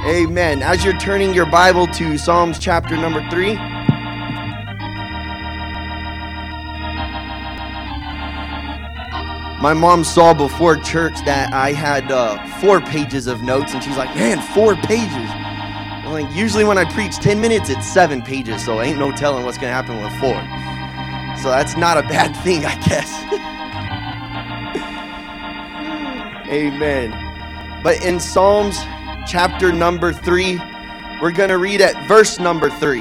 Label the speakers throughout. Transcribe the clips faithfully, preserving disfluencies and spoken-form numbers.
Speaker 1: Amen. As you're turning your Bible to Psalms chapter number three, my mom saw before church that I had uh, four pages of notes, and she's like, man, four pages. I'm like, usually when I preach ten minutes, it's seven pages, so ain't no telling what's going to happen with four. So that's not a bad thing, I guess. Amen. But in Psalms chapter number three, we're going to read at verse number three.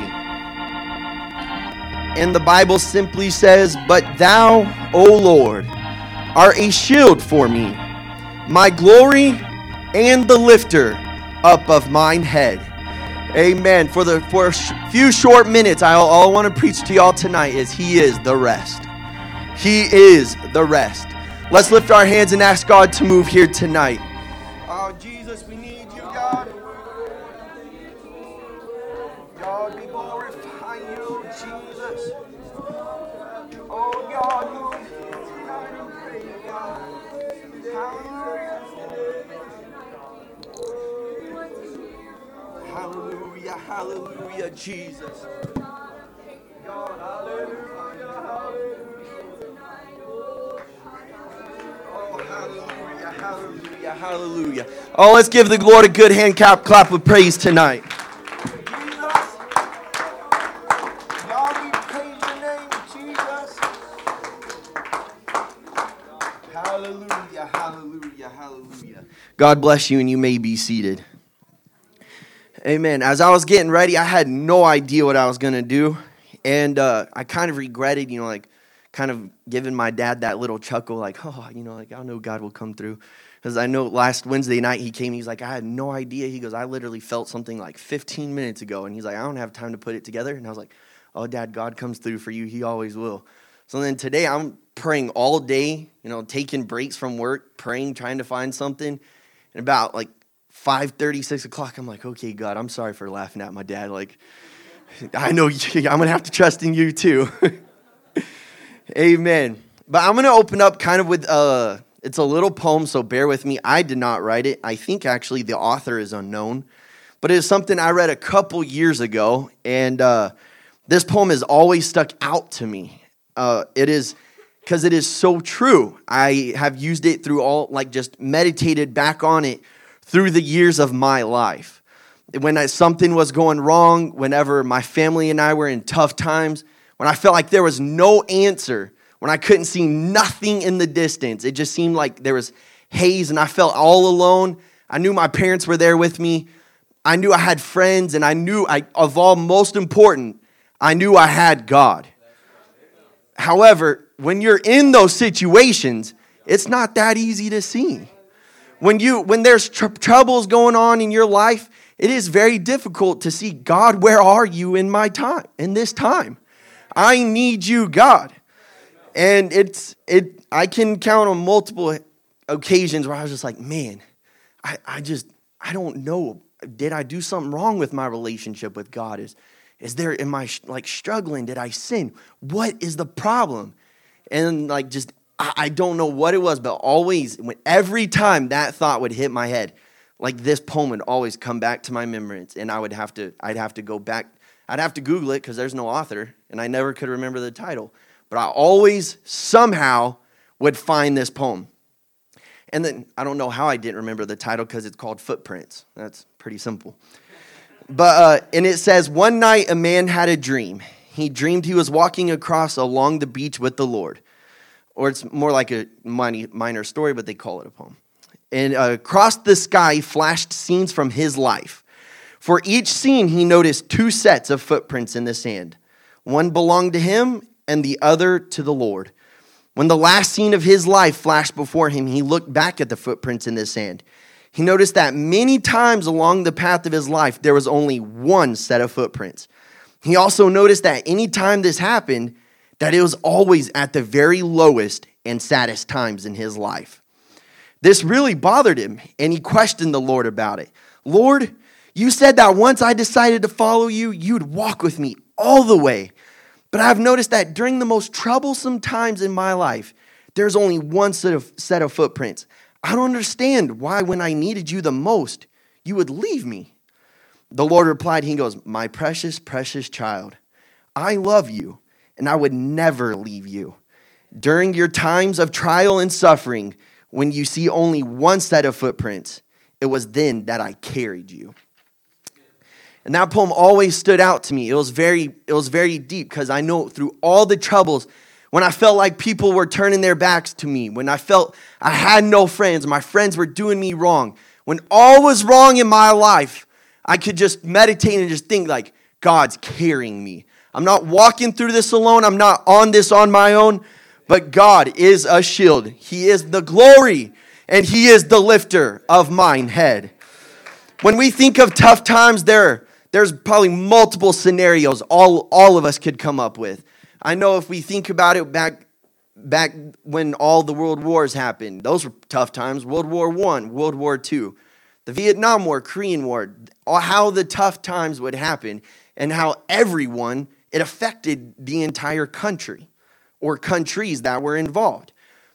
Speaker 1: And the Bible simply says, "But thou, O Lord, art a shield for me, my glory and the lifter up of mine head." Amen. For the for a sh- few short minutes, I all, all I want to preach to y'all tonight is He is the rest. He is the rest. Let's lift our hands and ask God to move here tonight. Oh, Jesus, we need you, God. God, we glorify you, Jesus. Oh, God, we pray, God. Hallelujah, hallelujah, Jesus. God, hallelujah, hallelujah. Oh, hallelujah, hallelujah, hallelujah. Oh, let's give the Lord a good hand clap, clap of praise tonight. Jesus. God, we praise your name, Jesus. Hallelujah, hallelujah, hallelujah. God bless you, and you may be seated. Amen. As I was getting ready, I had no idea what I was going to do. And uh, I kind of regretted, you know, like kind of giving my dad that little chuckle, like, oh, you know, like I know God will come through. Because I know last Wednesday night he came, he's like, I had no idea. He goes, I literally felt something like fifteen minutes ago. And he's like, I don't have time to put it together. And I was like, oh, Dad, God comes through for you. He always will. So then today I'm praying all day, you know, taking breaks from work, praying, trying to find something. And about like five thirty, six o'clock, I'm like, okay, God, I'm sorry for laughing at my dad. Like, I know I'm going to have to trust in you too. Amen. But I'm going to open up kind of with, uh, it's a little poem, so bear with me. I did not write it. I think actually the author is unknown. But it is something I read a couple years ago, and uh, this poem has always stuck out to me. Uh, it is because it is so true. I have used it through all, like just meditated back on it through the years of my life. When I, something was going wrong, whenever my family and I were in tough times, when I felt like there was no answer, when I couldn't see nothing in the distance, it just seemed like there was haze and I felt all alone. I knew my parents were there with me. I knew I had friends, and I knew, I, of all most important, I knew I had God. However, when you're in those situations, it's not that easy to see. When you when there's tr- troubles going on in your life, it is very difficult to see, God, where are you in my time, in this time? I need you, God. And it's it. I can count on multiple occasions where I was just like, man, I, I just, I don't know. Did I do something wrong with my relationship with God? Is, is there, am I like struggling? Did I sin? What is the problem? And like just, I, I don't know what it was, but always, when every time that thought would hit my head, like this poem would always come back to my memories, and I would have to, I'd have to go back. I'd have to Google it because there's no author, and I never could remember the title. But I always somehow would find this poem. And then I don't know how I didn't remember the title because it's called Footprints. That's pretty simple. But uh, and it says, one night a man had a dream. He dreamed he was walking across along the beach with the Lord. Or it's more like a minor story, but they call it a poem. And uh, across the sky flashed scenes from his life. For each scene, he noticed two sets of footprints in the sand. One belonged to him, and the other to the Lord. When the last scene of his life flashed before him, he looked back at the footprints in the sand. He noticed that many times along the path of his life, there was only one set of footprints. He also noticed that any time this happened, that it was always at the very lowest and saddest times in his life. This really bothered him, and he questioned the Lord about it. Lord, you said that once I decided to follow you, you'd walk with me all the way. But I've noticed that during the most troublesome times in my life, there's only one set of, set of footprints. I don't understand why when I needed you the most, you would leave me. The Lord replied, he goes, my precious, precious child, I love you, and I would never leave you. During your times of trial and suffering, when you see only one set of footprints, it was then that I carried you. And that poem always stood out to me. It was very, it was very deep because I know through all the troubles, when I felt like people were turning their backs to me, when I felt I had no friends, my friends were doing me wrong, when all was wrong in my life, I could just meditate and just think like, God's carrying me. I'm not walking through this alone. I'm not on this on my own, but God is a shield. He is the glory, and he is the lifter of mine head. When we think of tough times, there, there's probably multiple scenarios all, all of us could come up with. I know if we think about it back back when all the world wars happened, those were tough times. World War One, World War Two, the Vietnam War, Korean War, how the tough times would happen and how everyone, it affected the entire country or countries that were involved.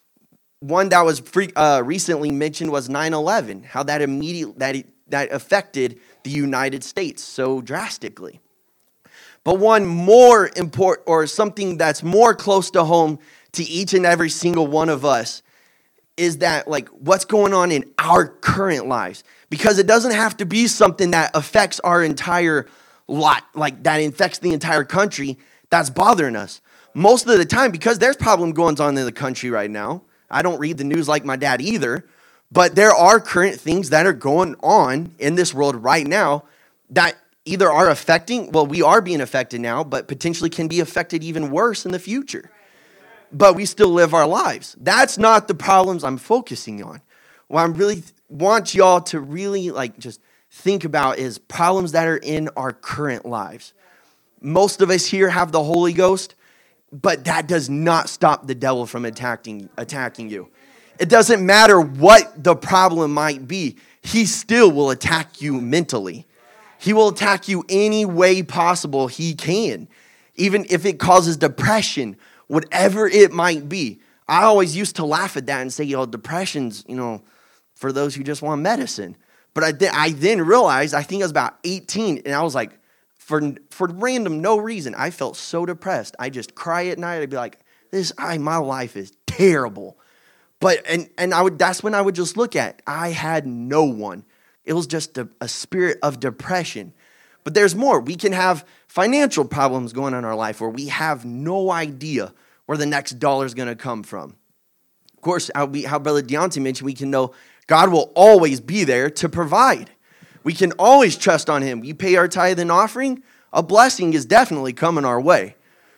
Speaker 1: One that was free, uh, recently mentioned was nine eleven, how that immediately that it, that affected the United States so drastically. But one more important, or something that's more close to home to each and every single one of us, is that like what's going on in our current lives. Because it doesn't have to be something that affects our entire lot, like that infects the entire country, that's bothering us. Most of the time, because there's problem going on in the country right now. I don't read the news like my dad either, but there are current things that are going on in this world right now that either are affecting, well, we are being affected now, but potentially can be affected even worse in the future. But we still live our lives. That's not the problems I'm focusing on. What I really want y'all to really like just think about is problems that are in our current lives. Most of us here have the Holy Ghost, but that does not stop the devil from attacking attacking you. It doesn't matter what the problem might be. He still will attack you mentally. He will attack you any way possible he can, even if it causes depression, whatever it might be. I always used to laugh at that and say, you know, depression's, you know, for those who just want medicine. But I, th- I then realized, I think I was about eighteen, and I was like, for for random no reason, I felt so depressed. I just cry at night. I'd be like, this, I, my life is terrible. But, and, and I would, that's when I would just look at, I had no one. It was just a, a spirit of depression. But there's more. We can have financial problems going on in our life where we have no idea where the next dollar is going to come from. Of course, how, we, how Brother Deontay mentioned, we can know God will always be there to provide. We can always trust on him. We pay our tithe and offering, a blessing is definitely coming our way.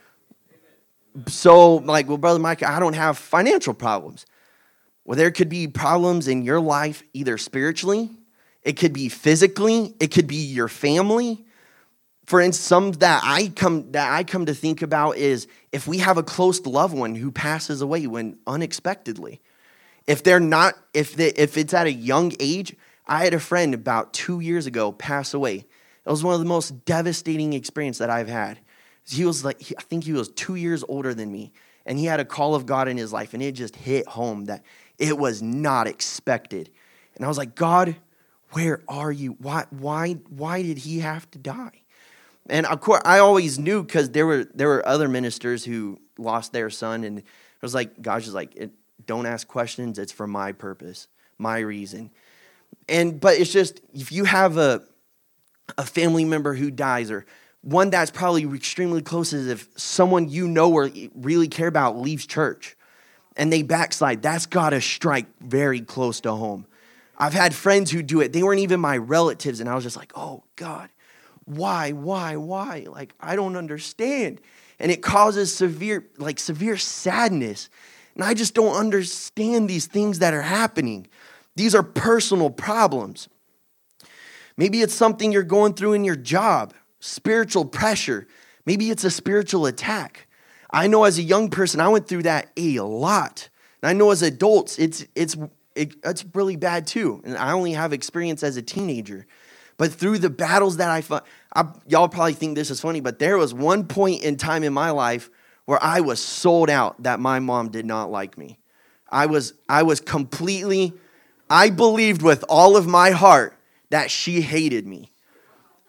Speaker 1: So, like, well, Brother Mike, I don't have financial problems. Well, there could be problems in your life, either spiritually, it could be physically, it could be your family. For instance, some that I come that I come to think about is if we have a close loved one who passes away when unexpectedly. If they're not, if they, if it's at a young age, I had a friend about two years ago pass away. It was one of the most devastating experiences that I've had. He was like, I think he was two years older than me, and he had a call of God in his life, and it just hit home that it was not expected. And I was like, God, where are you? Why, why, why did he have to die? And of course, I always knew because there were there were other ministers who lost their son, and it was like, God's just like, it, don't ask questions. It's for my purpose, my reason. And but it's just if you have a a family member who dies, or one that's probably extremely close, as if someone you know or really care about leaves church and they backslide, that's got to strike very close to home. I've had friends who do it. They weren't even my relatives, and I was just like, oh, God, why, why, why? Like, I don't understand. And it causes severe, like, severe sadness. And I just don't understand these things that are happening. These are personal problems. Maybe it's something you're going through in your job, spiritual pressure. Maybe it's a spiritual attack. I know as a young person, I went through that a lot. And I know as adults, it's it's it, it's really bad too. And I only have experience as a teenager. But through the battles that I fought, I, y'all probably think this is funny, but there was one point in time in my life where I was sold out that my mom did not like me. I was I was completely, I believed with all of my heart that she hated me.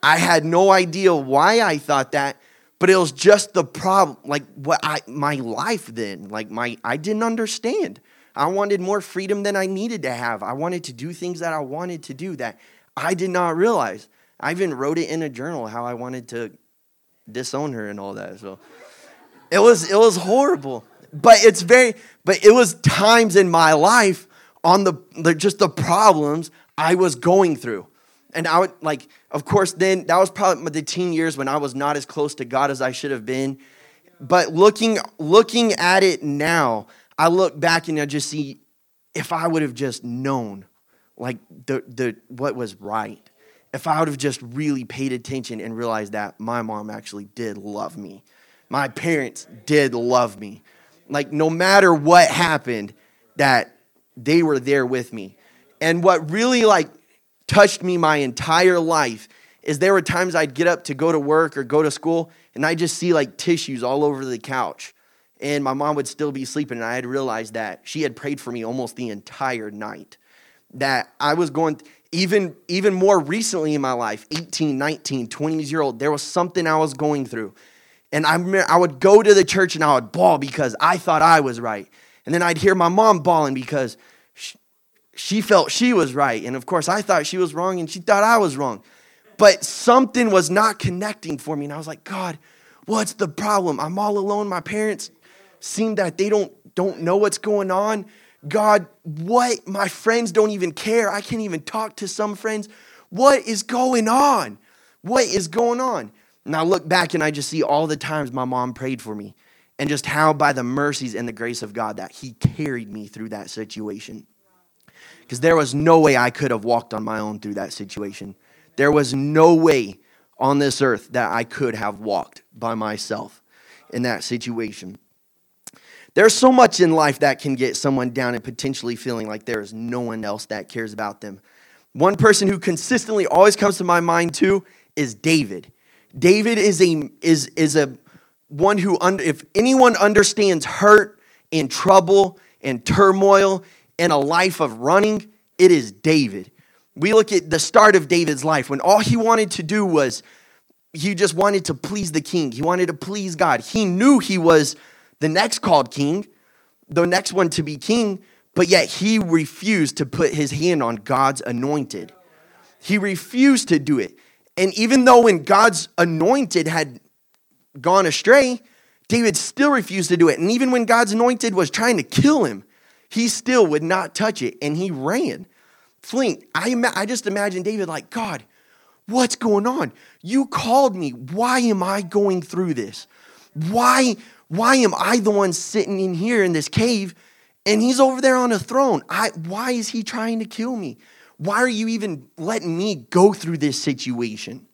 Speaker 1: I had no idea why I thought that, but it was just the problem, like what I, my life then, like my, I didn't understand. I wanted more freedom than I needed to have. I wanted to do things that I wanted to do that I did not realize. I even wrote it in a journal how I wanted to disown her and all that. So it was, it was horrible, but it's very, but it was times in my life on the, the just the problems I was going through. And I would, like, of course, then that was probably the teen years when I was not as close to God as I should have been. But looking looking at it now, I look back and I just see if I would have just known, like, the the what was right. If I would have just really paid attention and realized that my mom actually did love me. My parents did love me. Like, no matter what happened, that they were there with me. And what really, like, touched me my entire life is there were times I'd get up to go to work or go to school and I just see like tissues all over the couch and my mom would still be sleeping and I had realized that she had prayed for me almost the entire night. That I was going, even, even more recently in my life, eighteen, nineteen, twenty years old, there was something I was going through. And I remember I would go to the church and I would bawl because I thought I was right. And then I'd hear my mom bawling because she, She felt she was right. And of course, I thought she was wrong and she thought I was wrong. But something was not connecting for me. And I was like, God, what's the problem? I'm all alone. My parents seem that they don't, don't know what's going on. God, what? My friends don't even care. I can't even talk to some friends. What is going on? What is going on? And I look back and I just see all the times my mom prayed for me. And just how by the mercies and the grace of God that he carried me through that situation. Because there was no way I could have walked on my own through that situation. There was no way on this earth that I could have walked by myself in that situation. There's so much in life that can get someone down and potentially feeling like there is no one else that cares about them. One person who consistently always comes to my mind too is David. David is a is is a one who, under, if anyone understands hurt and trouble and turmoil in a life of running, it is David. We look at the start of David's life when all he wanted to do was, he just wanted to please the king. He wanted to please God. He knew he was the next called king, the next one to be king, but yet he refused to put his hand on God's anointed. He refused to do it. And even though when God's anointed had gone astray, David still refused to do it. And even when God's anointed was trying to kill him, he still would not touch it, and he ran. Fleeing. I, I just imagine David like, God, what's going on? You called me. Why am I going through this? Why, why am I the one sitting in here in this cave, and he's over there on a throne? I, why is he trying to kill me? Why are you even letting me go through this situation?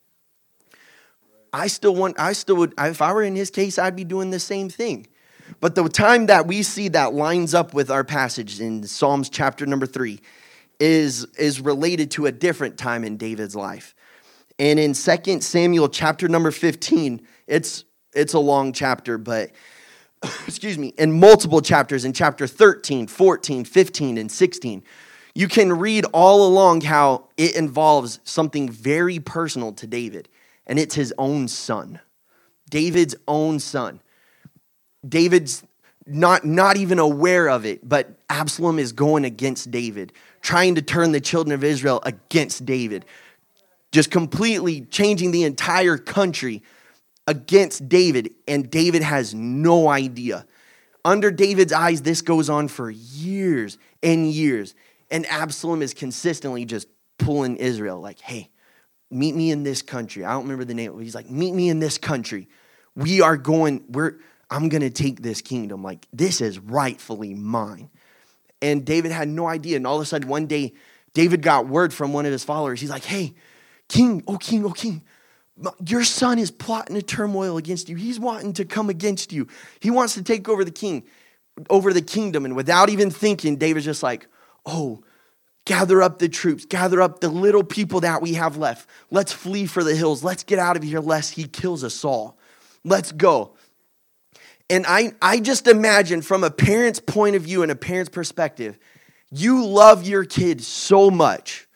Speaker 1: I still want, I still would, if I were in his case, I'd be doing the same thing. But the time that we see that lines up with our passage in Psalms chapter number three is, is related to a different time in David's life. And in Second Samuel chapter number fifteen, it's it's a long chapter, but excuse me, in multiple chapters in chapter thirteen, fourteen, fifteen, and sixteen, you can read all along how it involves something very personal to David, and it's his own son. David's own son. David's not, not even aware of it, but Absalom is going against David, trying to turn the children of Israel against David, just completely changing the entire country against David, and David has no idea. Under David's eyes, this goes on for years and years, and Absalom is consistently just pulling Israel like, hey, meet me in this country. I don't remember the name. He's like, meet me in this country. We are going, we're, I'm going to take this kingdom. Like, this is rightfully mine. And David had no idea. And all of a sudden, one day, David got word from one of his followers. He's like, hey, king, oh king, oh king, your son is plotting a turmoil against you. He's wanting to come against you. He wants to take over the king, over the kingdom. And without even thinking, David's just like, oh, gather up the troops, gather up the little people that we have left. Let's flee for the hills. Let's get out of here lest he kills us all. Let's go. And I, I just imagine from a parent's point of view and a parent's perspective, you love your kid so much.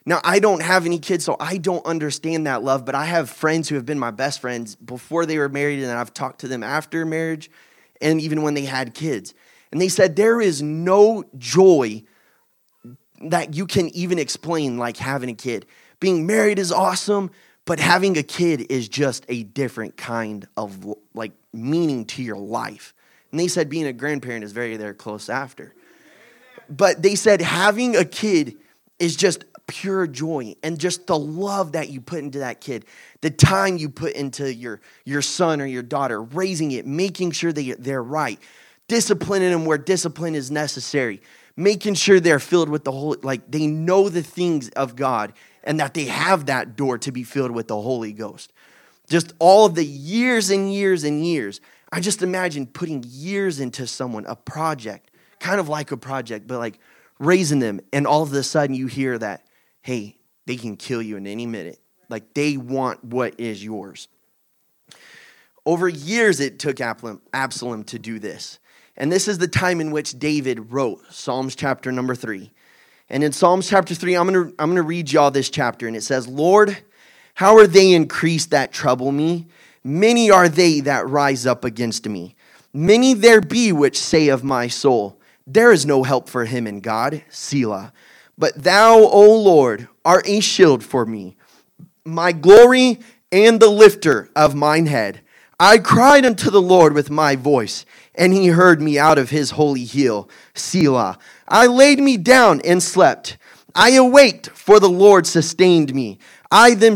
Speaker 1: Now, I don't have any kids, so I don't understand that love, but I have friends who have been my best friends before they were married, and I've talked to them after marriage and even when they had kids. And they said there is no joy that you can even explain like having a kid. Being married is awesome, but having a kid is just a different kind of like meaning to your life. And they said being a grandparent is very there close after. But they said having a kid is just pure joy, and just the love that you put into that kid, the time you put into your, your son or your daughter, raising it, making sure they, they're right, disciplining them where discipline is necessary, making sure they're filled with the Holy, like they know the things of God and that they have that door to be filled with the Holy Ghost. Just all of the years and years and years. I just imagine putting years into someone, a project, kind of like a project, but like raising them, and all of a sudden you hear that, hey, they can kill you in any minute. Like they want what is yours. Over years it took Absalom to do this. And this is the time in which David wrote Psalms chapter number three. And in Psalms chapter three, I'm going to I'm going to read y'all this chapter. And it says, Lord, how are they increased that trouble me? Many are they that rise up against me. Many there be which say of my soul, there is no help for him in God, Selah. But thou, O Lord, art a shield for me, my glory and the lifter of mine head. I cried unto the Lord with my voice, and he heard me out of his holy hill, Selah. I laid me down and slept. I awaked, for the Lord sustained me. I them,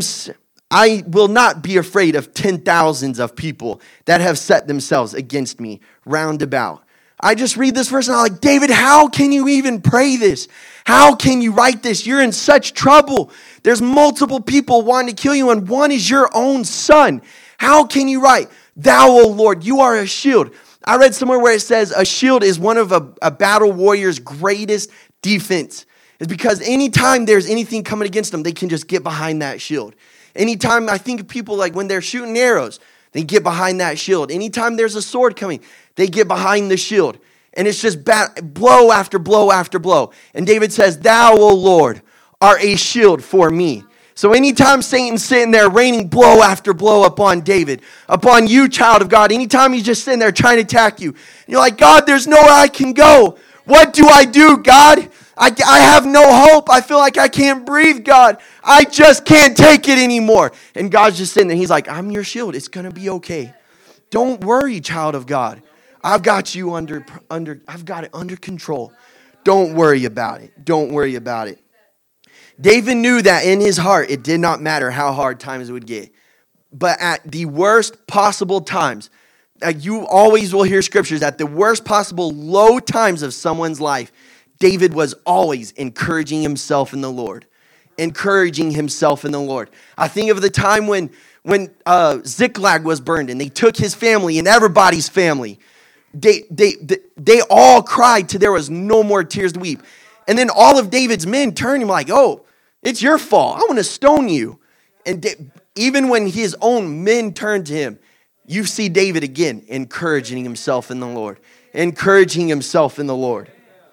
Speaker 1: I will not be afraid of ten thousands of people that have set themselves against me round about. I just read this verse and I'm like, David, how can you even pray this? How can you write this? You're in such trouble. There's multiple people wanting to kill you, and one is your own son. How can you write, thou, O Lord, you are a shield? I read somewhere where it says a shield is one of a, a battle warrior's greatest defense. It's because anytime there's anything coming against them, they can just get behind that shield. Anytime I think of people like when they're shooting arrows, they get behind that shield. Anytime there's a sword coming, they get behind the shield. And it's just bat- blow after blow after blow. And David says, thou, O Lord, art a shield for me. So anytime Satan's sitting there raining blow after blow upon David, upon you, child of God, anytime he's just sitting there trying to attack you, you're like, God, there's nowhere I can go. What do I do, God? I, I have no hope. I feel like I can't breathe, God. I just can't take it anymore. And God's just sitting there. He's like, I'm your shield. It's going to be okay. Don't worry, child of God. I've got you under, under, I've got it under control. Don't worry about it. Don't worry about it. David knew that in his heart, it did not matter how hard times would get. But at the worst possible times, like you always will hear scriptures, at the worst possible low times of someone's life, David was always encouraging himself in the Lord. Encouraging himself in the Lord. I think of the time when, when uh, Ziklag was burned and they took his family and everybody's family. They, they, they, they all cried till there was no more tears to weep. And then all of David's men turned him like, oh, it's your fault. I want to stone you. And da- even when his own men turned to him, you see David again encouraging himself in the Lord. Encouraging himself in the Lord.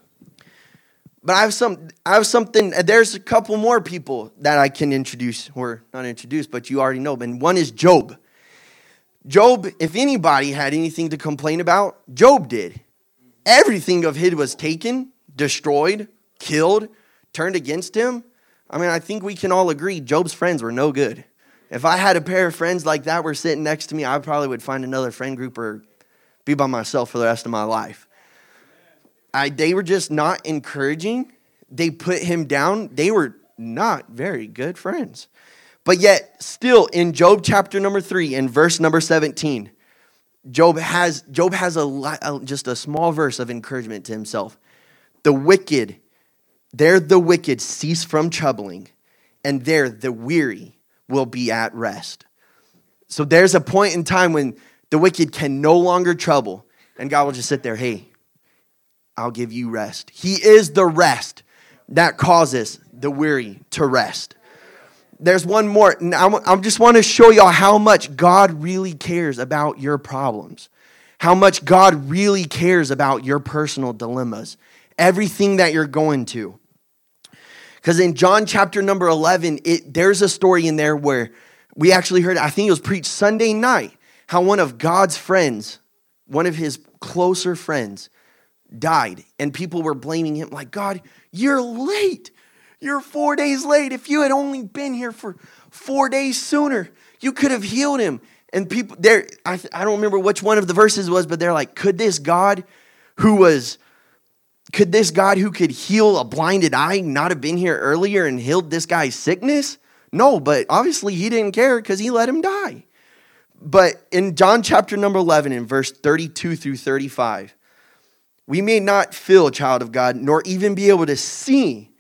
Speaker 1: But I have some, I have something, there's a couple more people that I can introduce, or not introduce, but you already know. And one is Job. Job, if anybody had anything to complain about, Job did. Everything of his was taken, destroyed, killed, turned against him. I mean, I think we can all agree Job's friends were no good. If I had a pair of friends like that were sitting next to me, I probably would find another friend group or be by myself for the rest of my life. I, they were just not encouraging. They put him down. They were not very good friends. But yet, still, in Job chapter number three and verse number seventeen, Job has Job has a, a just a small verse of encouragement to himself. The wicked, there the wicked cease from troubling, and there the weary will be at rest. So there's a point in time when the wicked can no longer trouble, and God will just sit there, hey, I'll give you rest. He is the rest that causes the weary to rest. There's one more. I just want to show y'all how much God really cares about your problems. How much God really cares about your personal dilemmas. Everything that you're going to. Because in John chapter number eleven, it, there's a story in there where we actually heard, I think it was preached Sunday night, how one of God's friends, one of his closer friends, died. And people were blaming him like, God, you're late. You're four days late. If you had only been here for four days sooner, you could have healed him. And people there, I, I don't remember which one of the verses was, but they're like, could this God who was, could this God who could heal a blinded eye not have been here earlier and healed this guy's sickness? No, but obviously he didn't care because he let him die. But in John chapter number eleven, in verse thirty-two through thirty-five, we may not feel, child of God, nor even be able to see,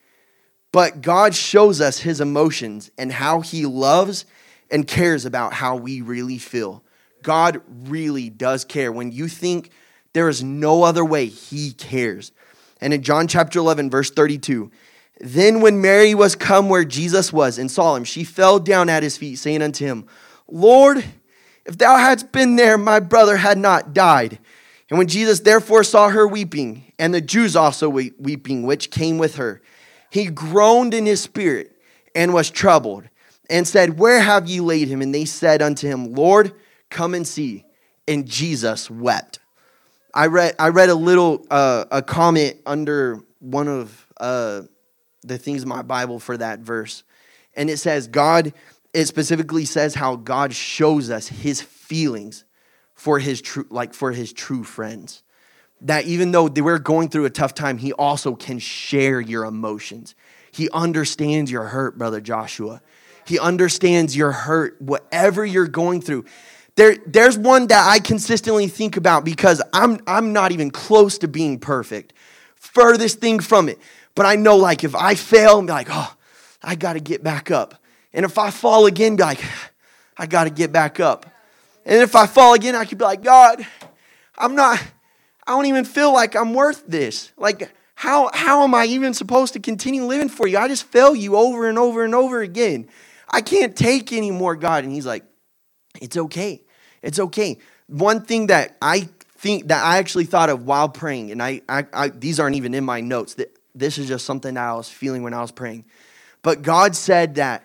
Speaker 1: but God shows us his emotions and how he loves and cares about how we really feel. God really does care. When you think there is no other way, he cares. And in John chapter eleven, verse thirty-two, then when Mary was come where Jesus was and saw him, she fell down at his feet, saying unto him, Lord, if thou hadst been there, my brother had not died. And when Jesus therefore saw her weeping, and the Jews also weeping, which came with her, he groaned in his spirit and was troubled, and said, where have ye laid him? And they said unto him, Lord, come and see. And Jesus wept. I read I read a little uh, a comment under one of uh, the things in my Bible for that verse, and it says God. It specifically says how God shows us his feelings for his true, like for his true friends. That even though we're going through a tough time, he also can share your emotions. He understands your hurt, brother Joshua. He understands your hurt, whatever you're going through. There, there's one that I consistently think about because I'm, I'm not even close to being perfect. Furthest thing from it. But I know, like, if I fail, I'm like, oh, I got to get back up. And if I fall again, be like, I got to get back up. And if I fall again, I could be like, God, I'm not, I don't even feel like I'm worth this. Like, how, how am I even supposed to continue living for you? I just fail you over and over and over again. I can't take anymore, God. And he's like, it's okay. It's okay. One thing that I think that I actually thought of while praying, and I, I, I these aren't even in my notes. That This is just something that I was feeling when I was praying. But God said that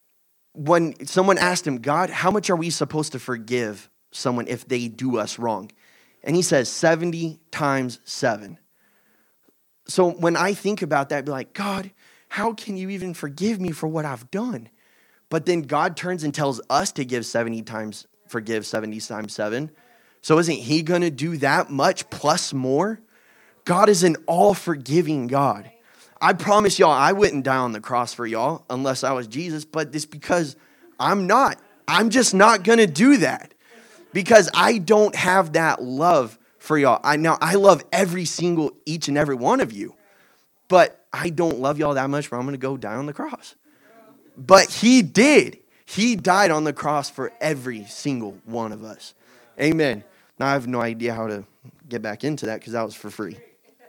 Speaker 1: when someone asked him, God, how much are we supposed to forgive someone if they do us wrong? And he says seventy times seven. So when I think about that, I'd be like, God, how can you even forgive me for what I've done? But then God turns and tells us to give seventy times, forgive seventy times seven. So isn't he going to do that much plus more? God is an all-forgiving God. I promise y'all, I wouldn't die on the cross for y'all unless I was Jesus, but it's because I'm not. I'm just not going to do that because I don't have that love for y'all. I now I love every single, each and every one of you, but I don't love y'all that much where I'm going to go die on the cross. But he did. He died on the cross for every single one of us. Amen. Now I have no idea how to get back into that because that was for free.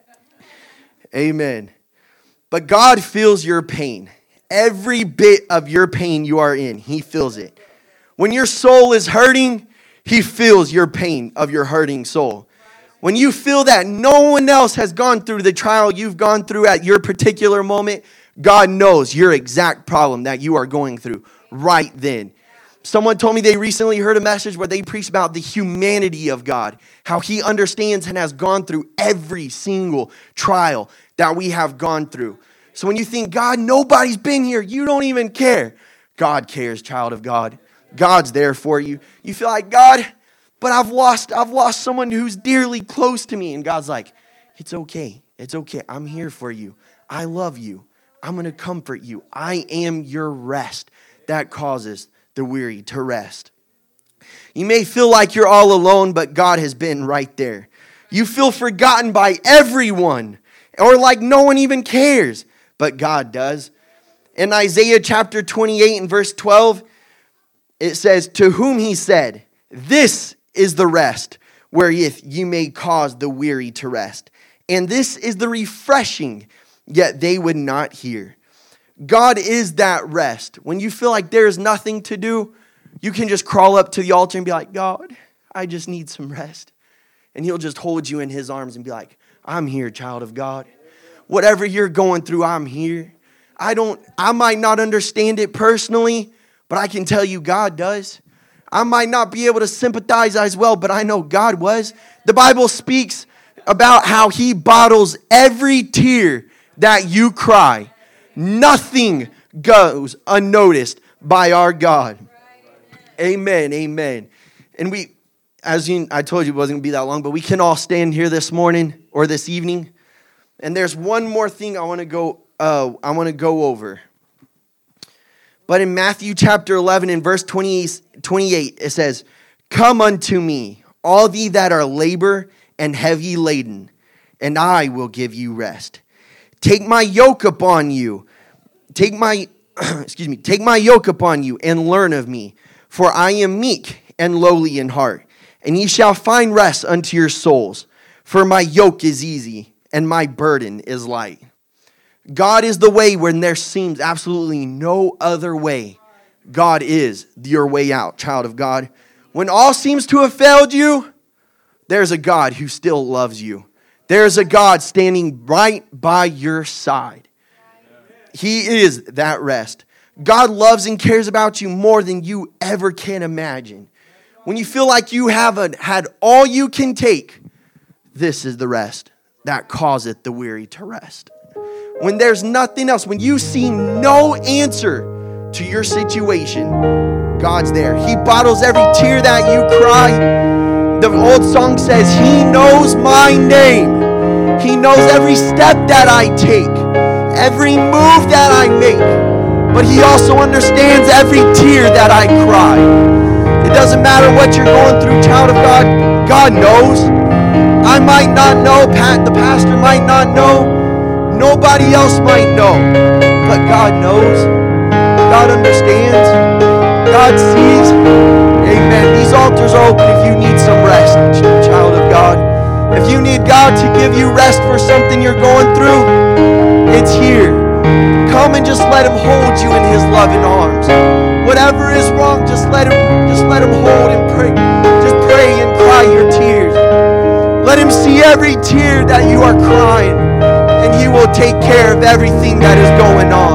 Speaker 1: Amen. But God feels your pain. Every bit of your pain you are in, he feels it. When your soul is hurting, he feels your pain of your hurting soul. When you feel that no one else has gone through the trial you've gone through at your particular moment, God knows your exact problem that you are going through right then. Someone told me they recently heard a message where they preached about the humanity of God, how he understands and has gone through every single trial that we have gone through. So when you think, God, nobody's been here, you don't even care. God cares, child of God. God's there for you. You feel like, God, but I've lost, I've lost someone who's dearly close to me. And God's like, it's okay. It's okay. I'm here for you. I love you. I'm going to comfort you. I am your rest that causes the weary to rest. You may feel like you're all alone, but God has been right there. You feel forgotten by everyone, or like no one even cares, but God does. In Isaiah chapter twenty-eight and verse twelve, it says, to whom he said, this is the rest wherewith you may cause the weary to rest. And this is the refreshing, yet they would not hear. God is that rest. When you feel like there's nothing to do, you can just crawl up to the altar and be like, God, I just need some rest. And he'll just hold you in his arms and be like, I'm here, child of God. Whatever you're going through, I'm here. I don't, I might not understand it personally, but I can tell you God does. I might not be able to sympathize as well, but I know God was. The Bible speaks about how he bottles every tear that you cry. Nothing goes unnoticed by our God. Amen, amen. And we, as you, I told you it wasn't going to be that long, but we can all stand here this morning or this evening. And there's one more thing I want to go, uh, I want to go over. But in Matthew chapter eleven and verse twenty-eight, it says, "Come unto me, all ye that are labor and heavy laden, and I will give you rest. Take my yoke upon you. Take my, excuse me, take my yoke upon you and learn of me, for I am meek and lowly in heart, and ye shall find rest unto your souls. For my yoke is easy and my burden is light." God is the way when there seems absolutely no other way. God is your way out, child of God. When all seems to have failed you, there's a God who still loves you. There's a God standing right by your side. He is that rest. God loves and cares about you more than you ever can imagine. When you feel like you have a, had all you can take, this is the rest that causeth the weary to rest. When there's nothing else, when you see no answer to your situation, God's there. He bottles every tear that you cry. The old song says, He knows my name. He knows every step that I take, every move that I make. But He also understands every tear that I cry. It doesn't matter what you're going through, child of God. God knows. I might not know. Pat, the pastor might not know. Nobody else might know. But God knows. God understands. God sees. Amen. These altars are open if you need some rest, child of God. If you need God to give you rest for something you're going through, it's here. Come and just let Him hold you in His loving arms. Whatever is wrong, just let Him, just let Him hold and pray. Just pray and cry your tears. Let Him see every tear that you are crying, and He will take care of everything that is going on.